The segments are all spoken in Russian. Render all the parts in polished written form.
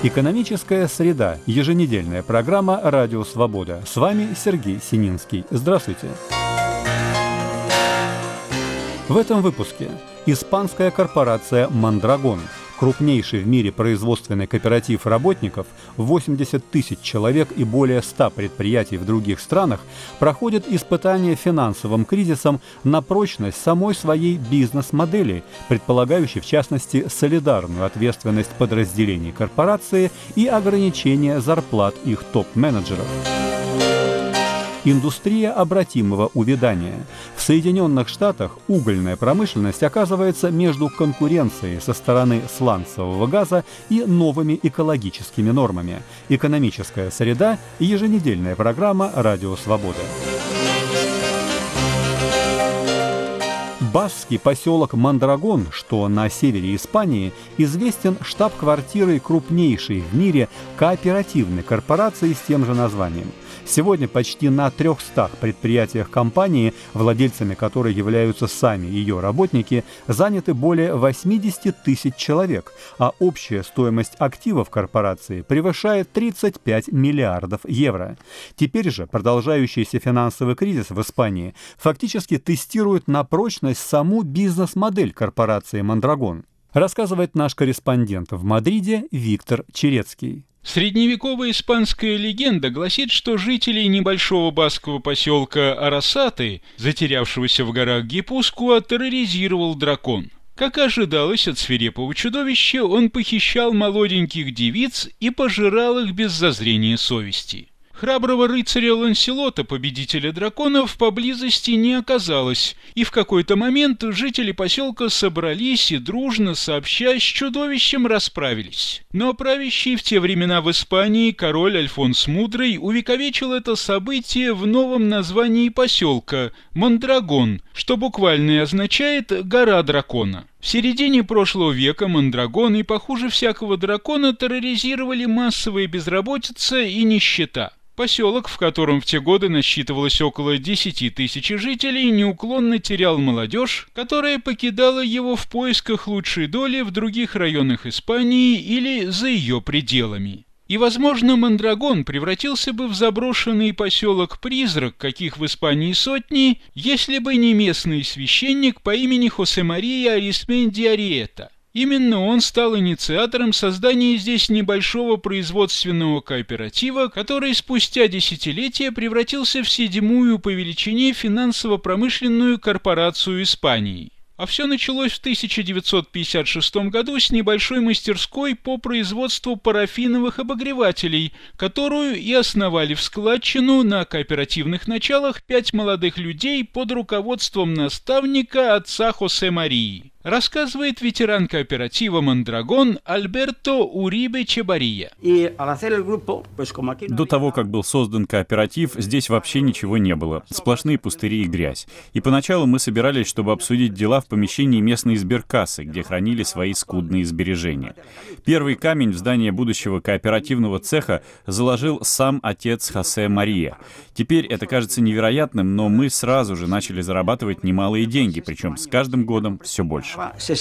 Экономическая среда. Еженедельная программа «Радио Свобода». С вами Сергей Сининский. Здравствуйте. В этом выпуске испанская корпорация «Мондрагон», крупнейший в мире производственный кооператив работников, 80 тысяч человек и более 100 предприятий в других странах, проходит испытание финансовым кризисом на прочность самой своей бизнес-модели, предполагающей в частности солидарную ответственность подразделений корпорации и ограничение зарплат их топ-менеджеров. Индустрия обратимого увядания. В Соединенных Штатах угольная промышленность оказывается между конкуренцией со стороны сланцевого газа и новыми экологическими нормами. Экономическая среда и еженедельная программа «Радио Свобода». Баскский поселок Мондрагон, что на севере Испании, известен штаб-квартирой крупнейшей в мире кооперативной корпорации с тем же названием. Сегодня почти на 300 предприятиях компании, владельцами которой являются сами ее работники, заняты более 80 тысяч человек, а общая стоимость активов корпорации превышает 35 миллиардов евро. Теперь же продолжающийся финансовый кризис в Испании фактически тестирует на прочность саму бизнес-модель корпорации «Мондрагон», рассказывает наш корреспондент в Мадриде Виктор Черецкий. Средневековая испанская легенда гласит, что жителей небольшого баскского поселка Арасаты, затерявшегося в горах Гипускуа, терроризировал дракон. Как ожидалось от свирепого чудовища, он похищал молоденьких девиц и пожирал их без зазрения совести. Храброго рыцаря Ланселота, победителя драконов, поблизости не оказалось, и в какой-то момент жители поселка собрались и дружно, сообща, с чудовищем расправились. Но правящий в те времена в Испании король Альфонс Мудрый увековечил это событие в новом названии поселка – Мондрагон, что буквально и означает «гора дракона». В середине прошлого века Мондрагон и, похуже всякого дракона, терроризировали массовая безработица и нищета. Поселок, в котором в те годы насчитывалось около 10 тысяч жителей, неуклонно терял молодежь, которая покидала его в поисках лучшей доли в других районах Испании или за ее пределами. И, возможно, Мондрагон превратился бы в заброшенный поселок-призрак, каких в Испании сотни, если бы не местный священник по имени Хосе Мария Арисменди Ариэта. Именно он стал инициатором создания здесь небольшого производственного кооператива, который спустя десятилетия превратился в 7-ю по величине финансово-промышленную корпорацию Испании. А все началось в 1956 году с небольшой мастерской по производству парафиновых обогревателей, которую и основали в складчину на кооперативных началах 5 молодых людей под руководством наставника отца Хосе Марии. Рассказывает ветеран кооператива «Мондрагон» Альберто Урибе Чебария. До того, как был создан кооператив, здесь вообще ничего не было. Сплошные пустыри и грязь. И поначалу мы собирались, чтобы обсудить дела в помещении местной сберкассы, где хранили свои скудные сбережения. Первый камень в здание будущего кооперативного цеха заложил сам отец Хосе Мария. Теперь это кажется невероятным, но мы сразу же начали зарабатывать немалые деньги, причем с каждым годом все больше. С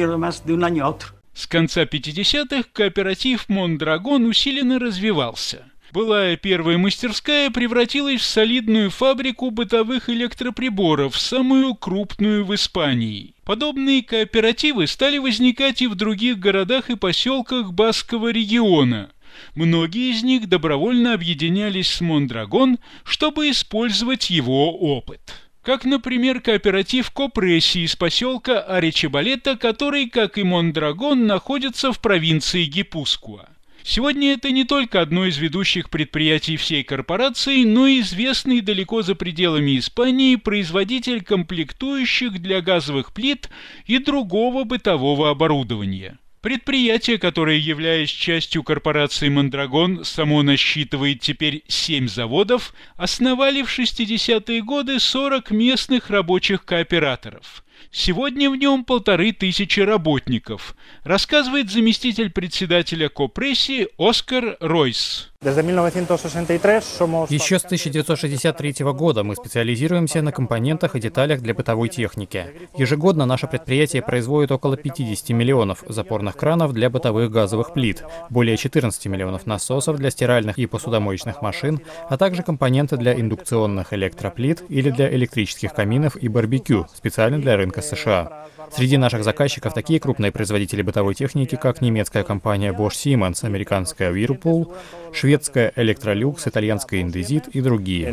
конца 50-х кооператив «Мондрагон» усиленно развивался. Былая первая мастерская превратилась в солидную фабрику бытовых электроприборов, самую крупную в Испании. Подобные кооперативы стали возникать и в других городах и поселках Баскского региона. Многие из них добровольно объединялись с «Мондрагон», чтобы использовать его опыт. Как, например, кооператив Копресси из поселка Аречебалета, который, как и Мондрагон, находится в провинции Гипускуа. Сегодня это не только одно из ведущих предприятий всей корпорации, но и известный далеко за пределами Испании производитель комплектующих для газовых плит и другого бытового оборудования. Предприятие, которое, являясь частью корпорации «Мондрагон», само насчитывает теперь 7 заводов, основали в 60-е годы 40 местных рабочих кооператоров. Сегодня в нем 1500 работников, рассказывает заместитель председателя Копресси Оскар Ройс. Еще с 1963 года мы специализируемся на компонентах и деталях для бытовой техники. Ежегодно наше предприятие производит около 50 миллионов запорных кранов для бытовых газовых плит, более 14 миллионов насосов для стиральных и посудомоечных машин, а также компоненты для индукционных электроплит или для электрических каминов и барбекю, специально для рынка США. Среди наших заказчиков такие крупные производители бытовой техники, как немецкая компания Bosch Siemens, американская Whirlpool, шведская Electrolux, итальянская Indesit и другие.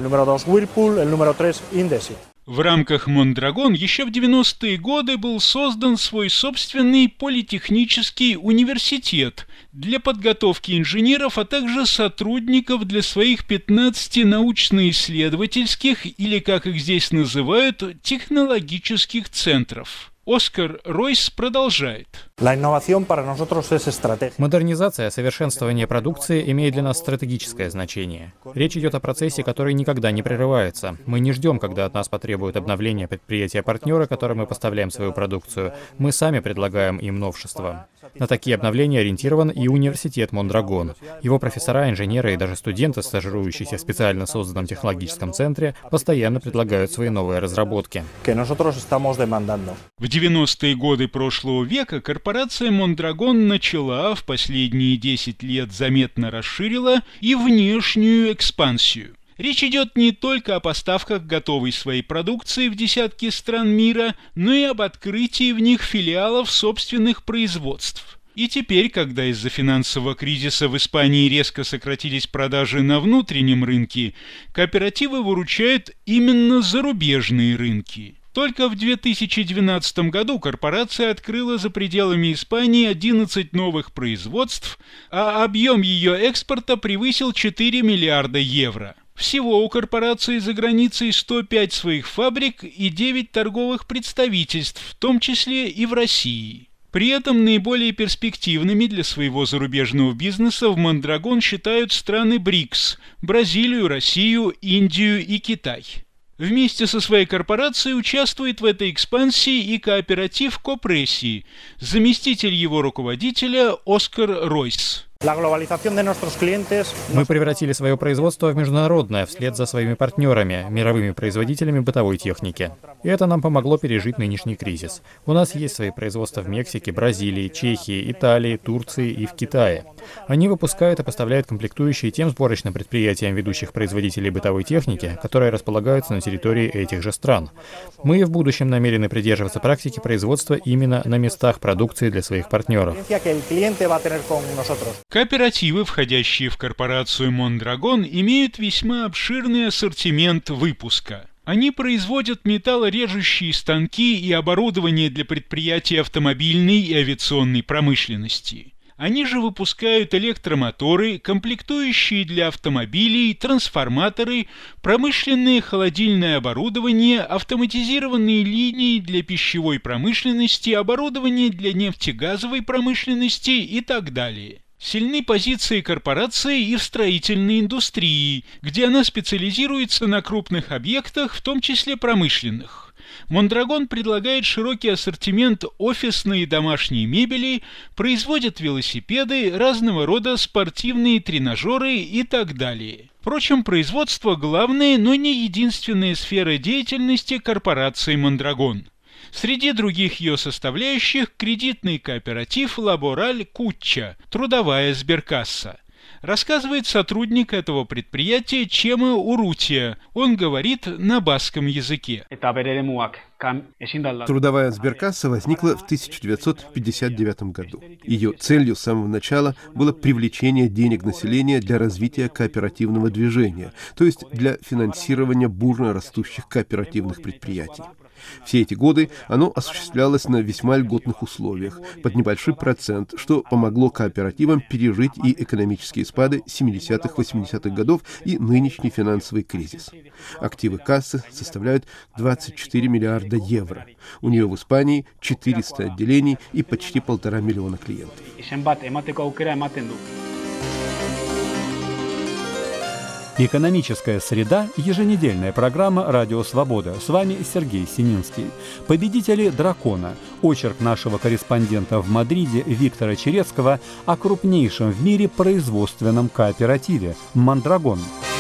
В рамках Мондрагон еще в 90-е годы был создан свой собственный политехнический университет для подготовки инженеров, а также сотрудников для своих 15 научно-исследовательских, или, как их здесь называют, технологических центров. Оскар Ройс продолжает. Модернизация, совершенствование продукции имеет для нас стратегическое значение. Речь идет о процессе, который никогда не прерывается. Мы не ждем, когда от нас потребуют обновления предприятия-партнера, которым мы поставляем свою продукцию. Мы сами предлагаем им новшества. На такие обновления ориентирован и университет Мондрагон. Его профессора, инженеры и даже студенты, стажирующиеся в специально созданном технологическом центре, постоянно предлагают свои новые разработки. В 90-е годы прошлого века корпорация Мондрагон начала в последние 10 лет заметно расширила и внешнюю экспансию. Речь идет не только о поставках готовой своей продукции в десятки стран мира, но и об открытии в них филиалов собственных производств. И теперь, когда из-за финансового кризиса в Испании резко сократились продажи на внутреннем рынке, кооперативы выручают именно зарубежные рынки. Только в 2012 году корпорация открыла за пределами Испании 11 новых производств, а объем ее экспорта превысил 4 миллиарда евро. Всего у корпорации за границей 105 своих фабрик и 9 торговых представительств, в том числе и в России. При этом наиболее перспективными для своего зарубежного бизнеса в Мондрагон считают страны БРИКС – Бразилию, Россию, Индию и Китай. Вместе со своей корпорацией участвует в этой экспансии и кооператив Копресси, заместитель его руководителя Оскар Ройс. Мы превратили свое производство в международное вслед за своими партнерами, мировыми производителями бытовой техники. И это нам помогло пережить нынешний кризис. У нас есть свои производства в Мексике, Бразилии, Чехии, Италии, Турции и в Китае. Они выпускают и поставляют комплектующие тем сборочным предприятиям ведущих производителей бытовой техники, которые располагаются на территории этих же стран. Мы и в будущем намерены придерживаться практики производства именно на местах продукции для своих партнеров. Кооперативы, входящие в корпорацию Мондрагон, имеют весьма обширный ассортимент выпуска. Они производят металлорежущие станки и оборудование для предприятий автомобильной и авиационной промышленности. Они же выпускают электромоторы, комплектующие для автомобилей, трансформаторы, промышленное холодильное оборудование, автоматизированные линии для пищевой промышленности, оборудование для нефтегазовой промышленности и так далее. Сильны позиции корпорации и в строительной индустрии, где она специализируется на крупных объектах, в том числе промышленных. Мондрагон предлагает широкий ассортимент офисной и домашней мебели, производит велосипеды, разного рода спортивные тренажеры и так далее. Впрочем, производство – главная, но не единственная сфера деятельности корпорации Мондрагон. Среди других ее составляющих – кредитный кооператив «Лабораль Кучча», трудовая сберкасса. Рассказывает сотрудник этого предприятия Чема Урутия. Он говорит на баском языке. Трудовая сберкасса возникла в 1959 году. Ее целью с самого начала было привлечение денег населения для развития кооперативного движения, то есть для финансирования бурно растущих кооперативных предприятий. Все эти годы оно осуществлялось на весьма льготных условиях, под небольшой процент, что помогло кооперативам пережить и экономические спады 70-80-х годов и нынешний финансовый кризис. Активы кассы составляют 24 миллиарда евро. У нее в Испании 400 отделений и почти 1,5 миллиона клиентов. Экономическая среда – еженедельная программа «Радио Свобода». С вами Сергей Сининский. Победители «Дракона» – очерк нашего корреспондента в Мадриде Виктора Черецкого о крупнейшем в мире производственном кооперативе «Мондрагон».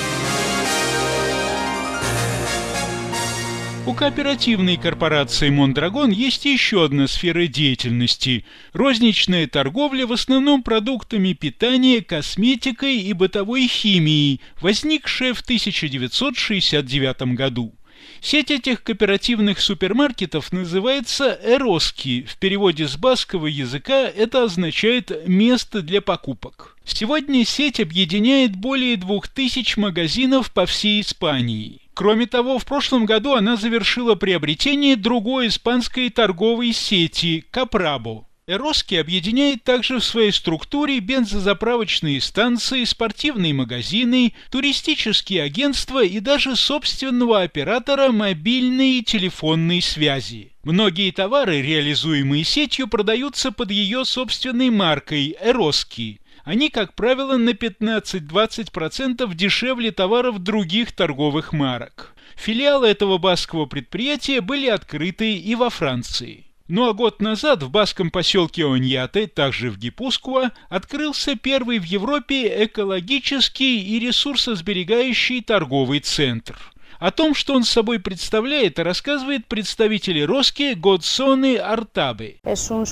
У кооперативной корпорации «Мондрагон» есть еще одна сфера деятельности – розничная торговля в основном продуктами питания, косметикой и бытовой химией, возникшая в 1969 году. Сеть этих кооперативных супермаркетов называется «Эроски». В переводе с баскского языка это означает «место для покупок». Сегодня сеть объединяет более 2000 магазинов по всей Испании. Кроме того, в прошлом году она завершила приобретение другой испанской торговой сети – Капрабо. Эроски объединяет также в своей структуре бензозаправочные станции, спортивные магазины, туристические агентства и даже собственного оператора мобильной и телефонной связи. Многие товары, реализуемые сетью, продаются под ее собственной маркой «Эроски». Они, как правило, на 15-20% дешевле товаров других торговых марок. Филиалы этого баскского предприятия были открыты и во Франции. Ну а год назад в баскском поселке Оньяте, также в Гипускуа, открылся первый в Европе экологический и ресурсосберегающий торговый центр. О том, что он собой представляет, рассказывает представитель Эроски Годсоне Артабе. Этот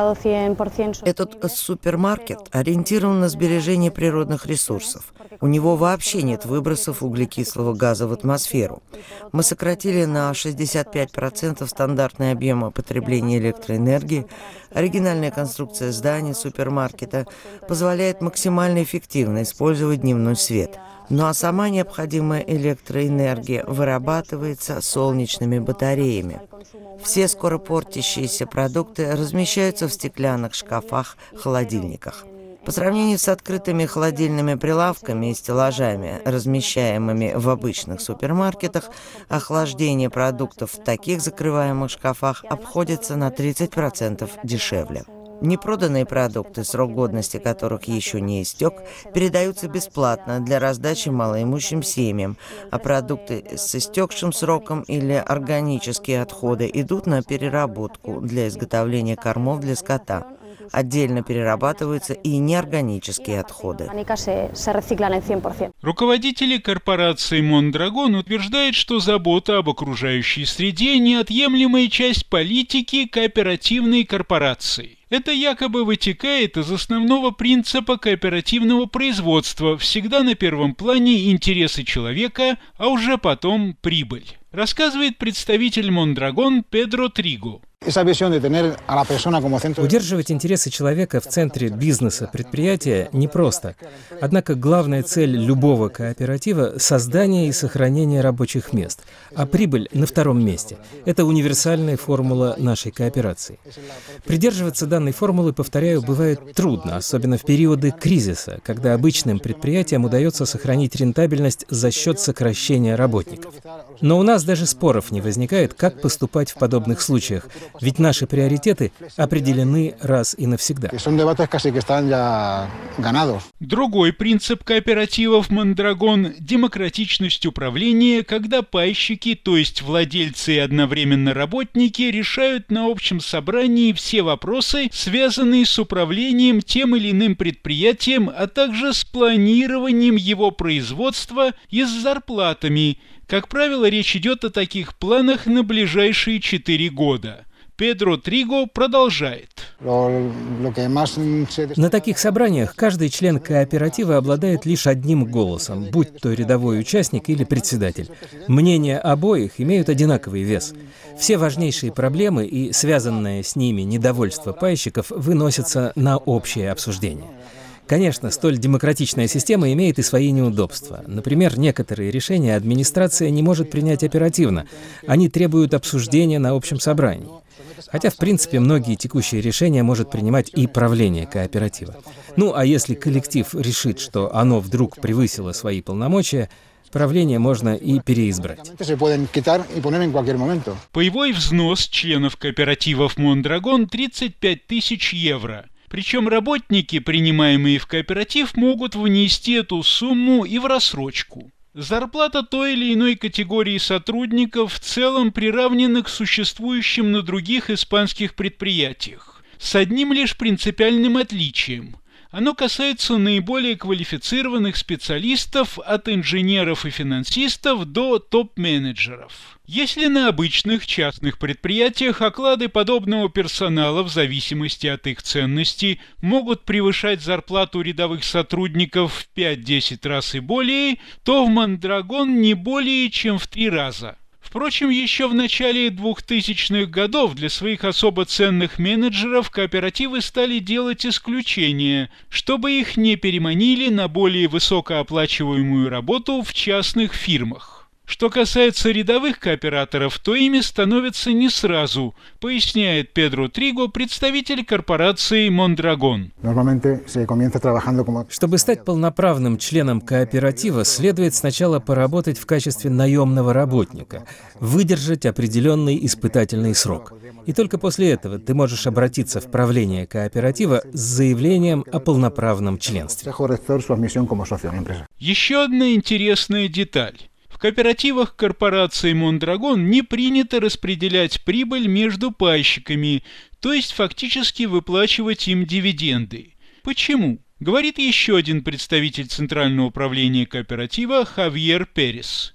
супермаркет ориентирован на сбережение природных ресурсов. У него вообще нет выбросов углекислого газа в атмосферу. Мы сократили на 65% стандартный объем потребления электроэнергии. Оригинальная конструкция здания супермаркета позволяет максимально эффективно использовать дневной свет. Ну а сама необходимая электроэнергия вырабатывается солнечными батареями. Все скоропортящиеся продукты размещаются в стеклянных шкафах-холодильниках. По сравнению с открытыми холодильными прилавками и стеллажами, размещаемыми в обычных супермаркетах, охлаждение продуктов в таких закрываемых шкафах обходится на 30% дешевле. Непроданные продукты, срок годности которых еще не истек, передаются бесплатно для раздачи малоимущим семьям, а продукты с истекшим сроком или органические отходы идут на переработку для изготовления кормов для скота. Отдельно перерабатываются и неорганические отходы. Руководители корпорации «Мондрагон» утверждают, что забота об окружающей среде – неотъемлемая часть политики кооперативной корпорации. Это якобы вытекает из основного принципа кооперативного производства: всегда на первом плане интересы человека, а уже потом прибыль. Рассказывает представитель «Мондрагон» Педро Триго. Удерживать интересы человека в центре бизнеса предприятия непросто. Однако главная цель любого кооператива – создание и сохранение рабочих мест, а прибыль на втором месте. Это универсальная формула нашей кооперации. Придерживаться данной формулы, повторяю, бывает трудно, особенно в периоды кризиса, когда обычным предприятиям удается сохранить рентабельность за счет сокращения работников. Но у нас даже споров не возникает, как поступать в подобных случаях, ведь наши приоритеты определены раз и навсегда. Другой принцип кооперативов «Мондрагон» – демократичность управления, когда пайщики, то есть владельцы и одновременно работники, решают на общем собрании все вопросы, связанные с управлением тем или иным предприятием, а также с планированием его производства и с зарплатами. Как правило, речь идет о таких планах на ближайшие 4 года. Педро Триго продолжает. На таких собраниях каждый член кооператива обладает лишь одним голосом, будь то рядовой участник или председатель. Мнения обоих имеют одинаковый вес. Все важнейшие проблемы и связанное с ними недовольство пайщиков выносятся на общее обсуждение. Конечно, столь демократичная система имеет и свои неудобства. Например, некоторые решения администрация не может принять оперативно. Они требуют обсуждения на общем собрании. Хотя, в принципе, многие текущие решения может принимать и правление кооператива. Ну, а если коллектив решит, что оно вдруг превысило свои полномочия, правление можно и переизбрать. Паевой взнос членов кооперативов «Мондрагон» 35 тысяч евро. Причем работники, принимаемые в кооператив, могут внести эту сумму и в рассрочку. Зарплата той или иной категории сотрудников в целом приравнена к существующим на других испанских предприятиях, с одним лишь принципиальным отличием. Оно касается наиболее квалифицированных специалистов от инженеров и финансистов до топ-менеджеров. Если на обычных частных предприятиях оклады подобного персонала в зависимости от их ценности могут превышать зарплату рядовых сотрудников в 5-10 раз и более, то в Мондрагон не более чем в 3 раза. Впрочем, еще в начале 2000-х годов для своих особо ценных менеджеров кооперативы стали делать исключения, чтобы их не переманили на более высокооплачиваемую работу в частных фирмах. Что касается рядовых кооператоров, то ими становятся не сразу, поясняет Педро Триго, представитель корпорации «Мондрагон». Чтобы стать полноправным членом кооператива, следует сначала поработать в качестве наемного работника, выдержать определенный испытательный срок. И только после этого ты можешь обратиться в правление кооператива с заявлением о полноправном членстве. Еще одна интересная деталь. В кооперативах корпорации «Мондрагон» не принято распределять прибыль между пайщиками, то есть фактически выплачивать им дивиденды. Почему? Говорит еще один представитель Центрального управления кооператива Хавьер Перес.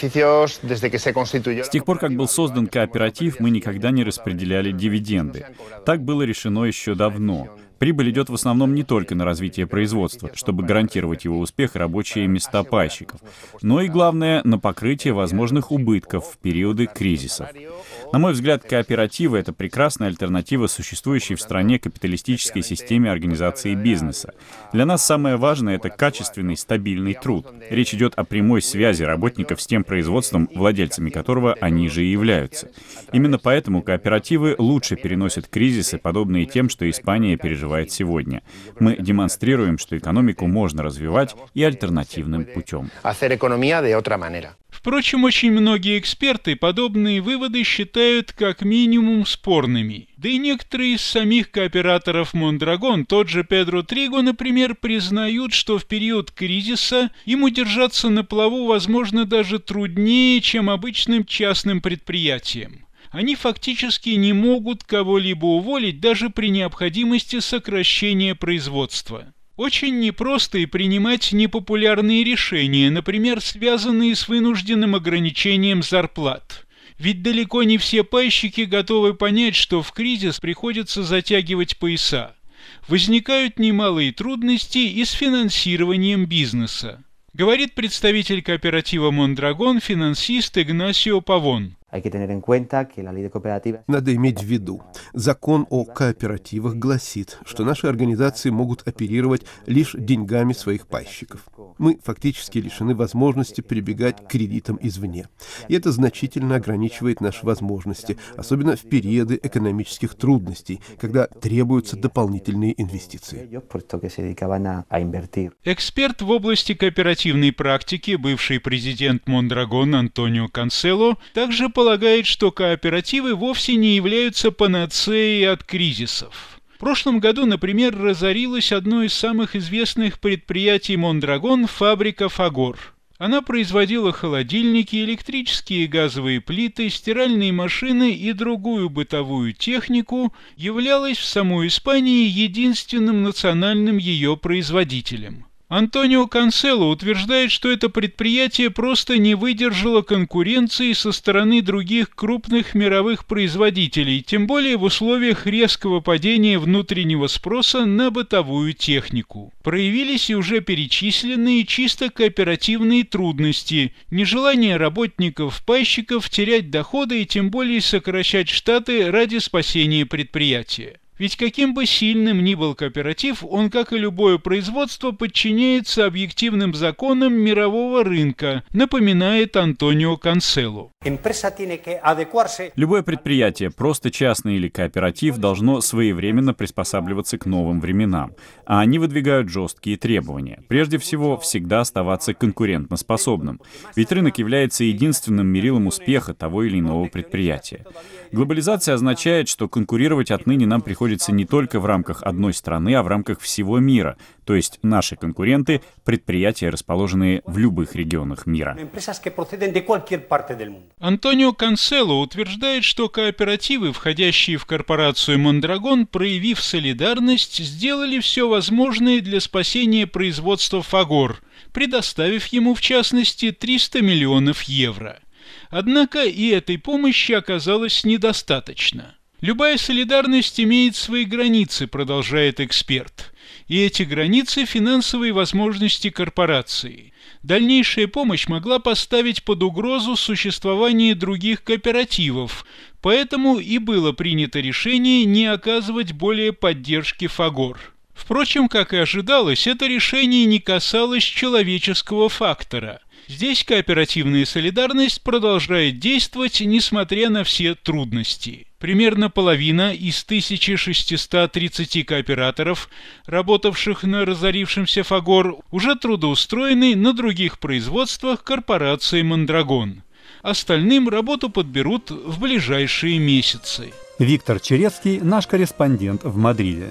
С тех пор, как был создан кооператив, мы никогда не распределяли дивиденды. Так было решено еще давно. Прибыль идет в основном не только на развитие производства, чтобы гарантировать его успех и рабочие места пайщиков, но и, главное, на покрытие возможных убытков в периоды кризисов. На мой взгляд, кооперативы — это прекрасная альтернатива существующей в стране капиталистической системе организации бизнеса. Для нас самое важное — это качественный, стабильный труд. Речь идет о прямой связи работников с тем производством, владельцами которого они же и являются. Именно поэтому кооперативы лучше переносят кризисы, подобные тем, что Испания переживает сегодня. Мы демонстрируем, что экономику можно развивать и альтернативным путем. Впрочем, очень многие эксперты подобные выводы считают как минимум спорными. Да и некоторые из самих кооператоров «Мондрагон», тот же Педро Триго, например, признают, что в период кризиса им удержаться на плаву, возможно, даже труднее, чем обычным частным предприятиям. Они фактически не могут кого-либо уволить даже при необходимости сокращения производства. Очень непросто и принимать непопулярные решения, например, связанные с вынужденным ограничением зарплат. Ведь далеко не все пайщики готовы понять, что в кризис приходится затягивать пояса. Возникают немалые трудности и с финансированием бизнеса. Говорит представитель кооператива «Мондрагон», финансист Игнасио Павон. Надо иметь в виду, закон о кооперативах гласит, что наши организации могут оперировать лишь деньгами своих пайщиков. Мы фактически лишены возможности прибегать к кредитам извне. И это значительно ограничивает наши возможности, особенно в периоды экономических трудностей, когда требуются дополнительные инвестиции. Эксперт в области кооперативной практики, бывший президент «Мондрагон» Антонио Кансело, также полагает, что кооперативы вовсе не являются панацеей от кризисов. В прошлом году, например, разорилось одно из самых известных предприятий «Мондрагон» — фабрика «Фагор». Она производила холодильники, электрические и газовые плиты, стиральные машины и другую бытовую технику, являлась в самой Испании единственным национальным ее производителем. Антонио Кансело утверждает, что это предприятие просто не выдержало конкуренции со стороны других крупных мировых производителей, тем более в условиях резкого падения внутреннего спроса на бытовую технику. Проявились и уже перечисленные чисто кооперативные трудности, нежелание работников-пайщиков терять доходы и тем более сокращать штаты ради спасения предприятия. Ведь каким бы сильным ни был кооператив, он, как и любое производство, подчиняется объективным законам мирового рынка, напоминает Антонио Кансело. Любое предприятие, просто частное или кооператив, должно своевременно приспосабливаться к новым временам, а они выдвигают жесткие требования. Прежде всего, всегда оставаться конкурентоспособным, ведь рынок является единственным мерилом успеха того или иного предприятия. Глобализация означает, что конкурировать отныне нам приходится находится не только в рамках одной страны, а в рамках всего мира. То есть наши конкуренты — предприятия, расположенные в любых регионах мира. Антонио Канцело утверждает, что кооперативы, входящие в корпорацию «Мондрагон», проявив солидарность, сделали все возможное для спасения производства «Фагор», предоставив ему, в частности, 300 миллионов евро. Однако и этой помощи оказалось недостаточно. Любая солидарность имеет свои границы, продолжает эксперт. И эти границы – финансовые возможности корпорации. Дальнейшая помощь могла поставить под угрозу существование других кооперативов, поэтому и было принято решение не оказывать более поддержки «Фагор». Впрочем, как и ожидалось, это решение не касалось человеческого фактора. Здесь кооперативная солидарность продолжает действовать, несмотря на все трудности. Примерно половина из 1630 кооператоров, работавших на разорившемся «Фагор», уже трудоустроены на других производствах корпорации «Мондрагон». Остальным работу подберут в ближайшие месяцы. Виктор Черецкий, наш корреспондент в Мадриде.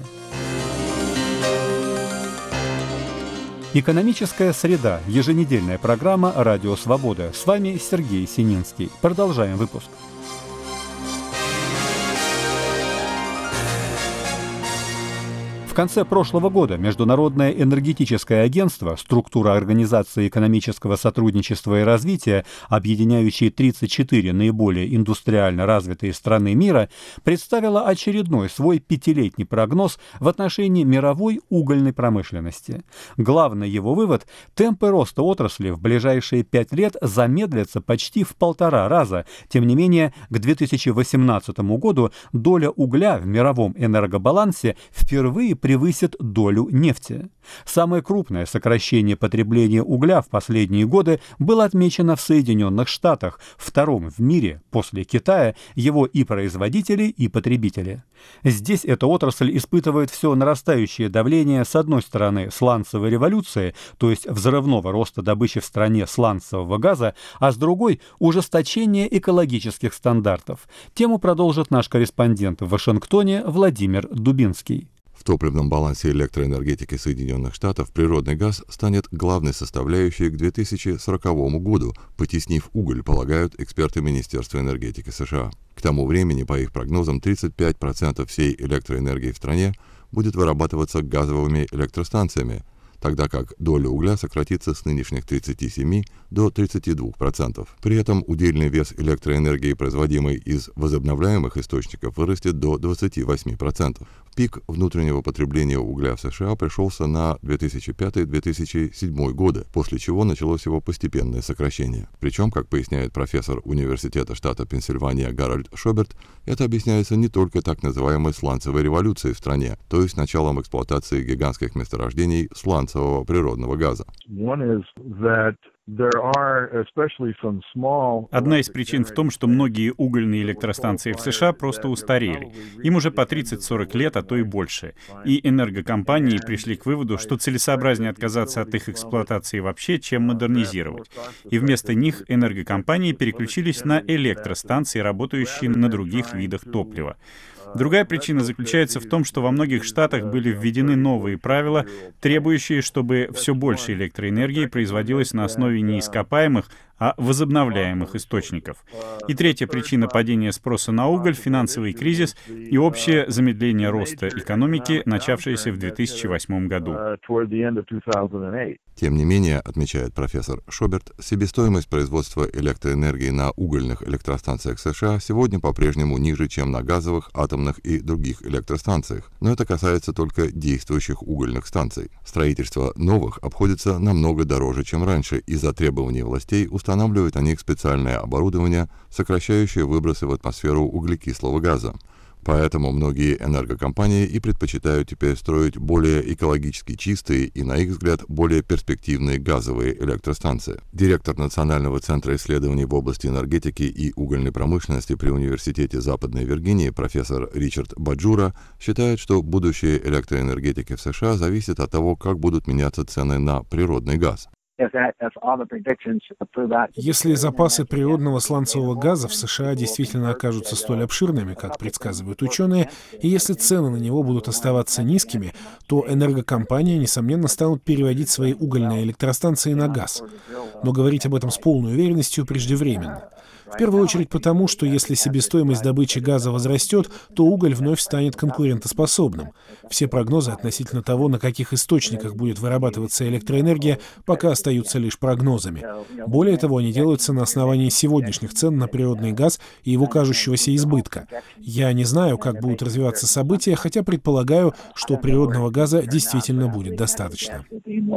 Экономическая среда. Еженедельная программа «Радио Свобода». С вами Сергей Сининский. Продолжаем выпуск. В конце прошлого года Международное энергетическое агентство, структура Организации экономического сотрудничества и развития, объединяющей 34 наиболее индустриально развитые страны мира, представило очередной свой пятилетний прогноз в отношении мировой угольной промышленности. Главный его вывод – темпы роста отрасли в ближайшие 5 лет замедлятся почти в 1,5 раза. Тем не менее, к 2018 году доля угля в мировом энергобалансе впервые превысит долю нефти. Самое крупное сокращение потребления угля в последние годы было отмечено в Соединенных Штатах, втором в мире после Китая, его и производители, и потребители. Здесь эта отрасль испытывает все нарастающее давление, с одной стороны, сланцевой революции, то есть взрывного роста добычи в стране сланцевого газа, а с другой – ужесточение экологических стандартов. Тему продолжит наш корреспондент в Вашингтоне Владимир Дубинский. В топливном балансе электроэнергетики Соединенных Штатов природный газ станет главной составляющей к 2040 году, потеснив уголь, полагают эксперты Министерства энергетики США. К тому времени, по их прогнозам, 35% всей электроэнергии в стране будет вырабатываться газовыми электростанциями, тогда как доля угля сократится с нынешних 37 до 32%. При этом удельный вес электроэнергии, производимой из возобновляемых источников, вырастет до 28%. Пик внутреннего потребления угля в США пришелся на 2005-2007 годы, после чего началось его постепенное сокращение. Причем, как поясняет профессор Университета штата Пенсильвания Гарольд Шоберт, это объясняется не только так называемой сланцевой революцией в стране, то есть началом эксплуатации гигантских месторождений сланцевого природного газа. Одна из причин в том, что многие угольные электростанции в США просто устарели. Им уже по 30-40 лет, а то и больше. И энергокомпании пришли к выводу, что целесообразнее отказаться от их эксплуатации вообще, чем модернизировать. И вместо них энергокомпании переключились на электростанции, работающие на других видах топлива. Другая причина заключается в том, что во многих штатах были введены новые правила, требующие, чтобы все больше электроэнергии производилось на основе не ископаемых, а возобновляемых источников. И третья причина падения спроса на уголь — финансовый кризис и общее замедление роста экономики, начавшееся в 2008 году. Тем не менее, отмечает профессор Шоберт, себестоимость производства электроэнергии на угольных электростанциях США сегодня по-прежнему ниже, чем на газовых, атомных и других электростанциях. Но это касается только действующих угольных станций. Строительство новых обходится намного дороже, чем раньше, из-за требований властей устанавливать на них специальное оборудование, сокращающее выбросы в атмосферу углекислого газа. Поэтому многие энергокомпании и предпочитают теперь строить более экологически чистые и, на их взгляд, более перспективные газовые электростанции. Директор Национального центра исследований в области энергетики и угольной промышленности при Университете Западной Виргинии профессор Ричард Баджура считает, что будущее электроэнергетики в США зависит от того, как будут меняться цены на природный газ. Если запасы природного сланцевого газа в США действительно окажутся столь обширными, как предсказывают ученые, и если цены на него будут оставаться низкими, то энергокомпании, несомненно, станут переводить свои угольные электростанции на газ. Но говорить об этом с полной уверенностью преждевременно. В первую очередь потому, что если себестоимость добычи газа возрастет, то уголь вновь станет конкурентоспособным. Все прогнозы относительно того, на каких источниках будет вырабатываться электроэнергия, пока остаются лишь прогнозами. Более того, они делаются на основании сегодняшних цен на природный газ и его кажущегося избытка. Я не знаю, как будут развиваться события, хотя предполагаю, что природного газа действительно будет достаточно.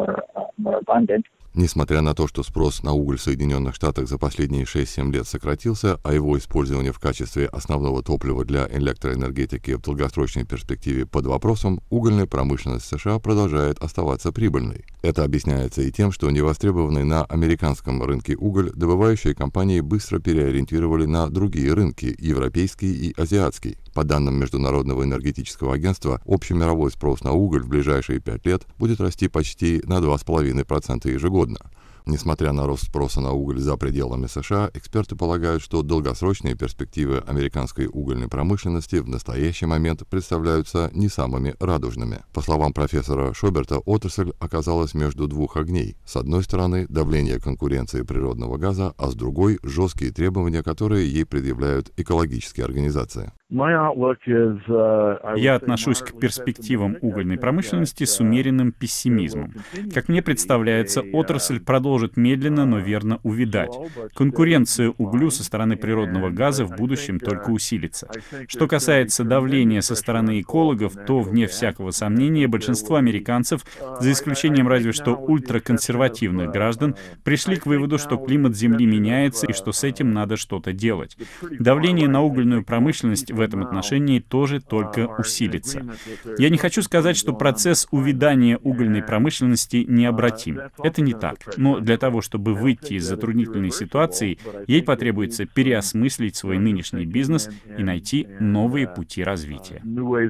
Несмотря на то, что спрос на уголь в Соединенных Штатах за последние 6-7 лет сократился, а его использование в качестве основного топлива для электроэнергетики в долгосрочной перспективе под вопросом, угольная промышленность США продолжает оставаться прибыльной. Это объясняется и тем, что невостребованный на американском рынке уголь добывающие компании быстро переориентировали на другие рынки – европейский и азиатский. По данным Международного энергетического агентства, общемировой спрос на уголь в ближайшие 5 лет будет расти почти на 2,5% ежегодно. Несмотря на рост спроса на уголь за пределами США, эксперты полагают, что долгосрочные перспективы американской угольной промышленности в настоящий момент представляются не самыми радужными. По словам профессора Шоберта, отрасль оказалась между двух огней. С одной стороны, давление конкуренции природного газа, а с другой – жесткие требования, которые ей предъявляют экологические организации. Я отношусь к перспективам угольной промышленности с умеренным пессимизмом. Как мне представляется, отрасль продолжит медленно, но верно увядать. Конкуренция углю со стороны природного газа в будущем только усилится. Что касается давления со стороны экологов, то, вне всякого сомнения, большинство американцев, за исключением разве что ультраконсервативных граждан, пришли к выводу, что климат Земли меняется и что с этим надо что-то делать. Давление на угольную промышленность в этом отношении тоже только усилится. Я не хочу сказать, что процесс увядания угольной промышленности необратим. Это не так. Но для того, чтобы выйти из затруднительной ситуации, ей потребуется переосмыслить свой нынешний бизнес и найти новые пути развития.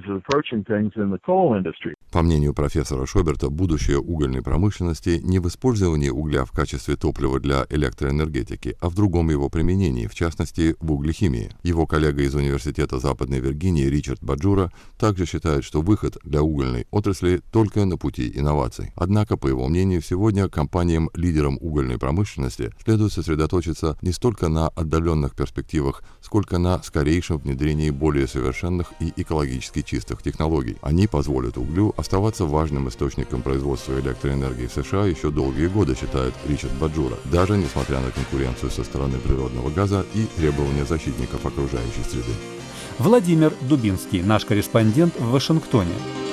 По мнению профессора Шоберта, будущее угольной промышленности не в использовании угля в качестве топлива для электроэнергетики, а в другом его применении, в частности, в углехимии. Его коллега из Университета Западной Виргинии Ричард Баджура также считает, что выход для угольной отрасли только на пути инноваций. Однако, по его мнению, сегодня компаниям-лидерам угольной промышленности следует сосредоточиться не столько на отдаленных перспективах, сколько на скорейшем внедрении более совершенных и экологически чистых технологий. Они позволят углю оставаться важным источником производства электроэнергии в США еще долгие годы, считает Ричард Баджура, даже несмотря на конкуренцию со стороны природного газа и требования защитников окружающей среды. Владимир Дубинский, наш корреспондент в Вашингтоне.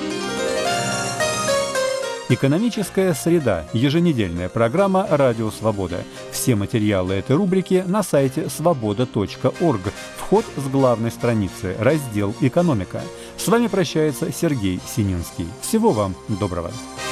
Экономическая среда. Еженедельная программа «Радио Свобода». Все материалы этой рубрики на сайте svoboda.org. Вход с главной страницы. Раздел «Экономика». С вами прощается Сергей Сининский. Всего вам доброго.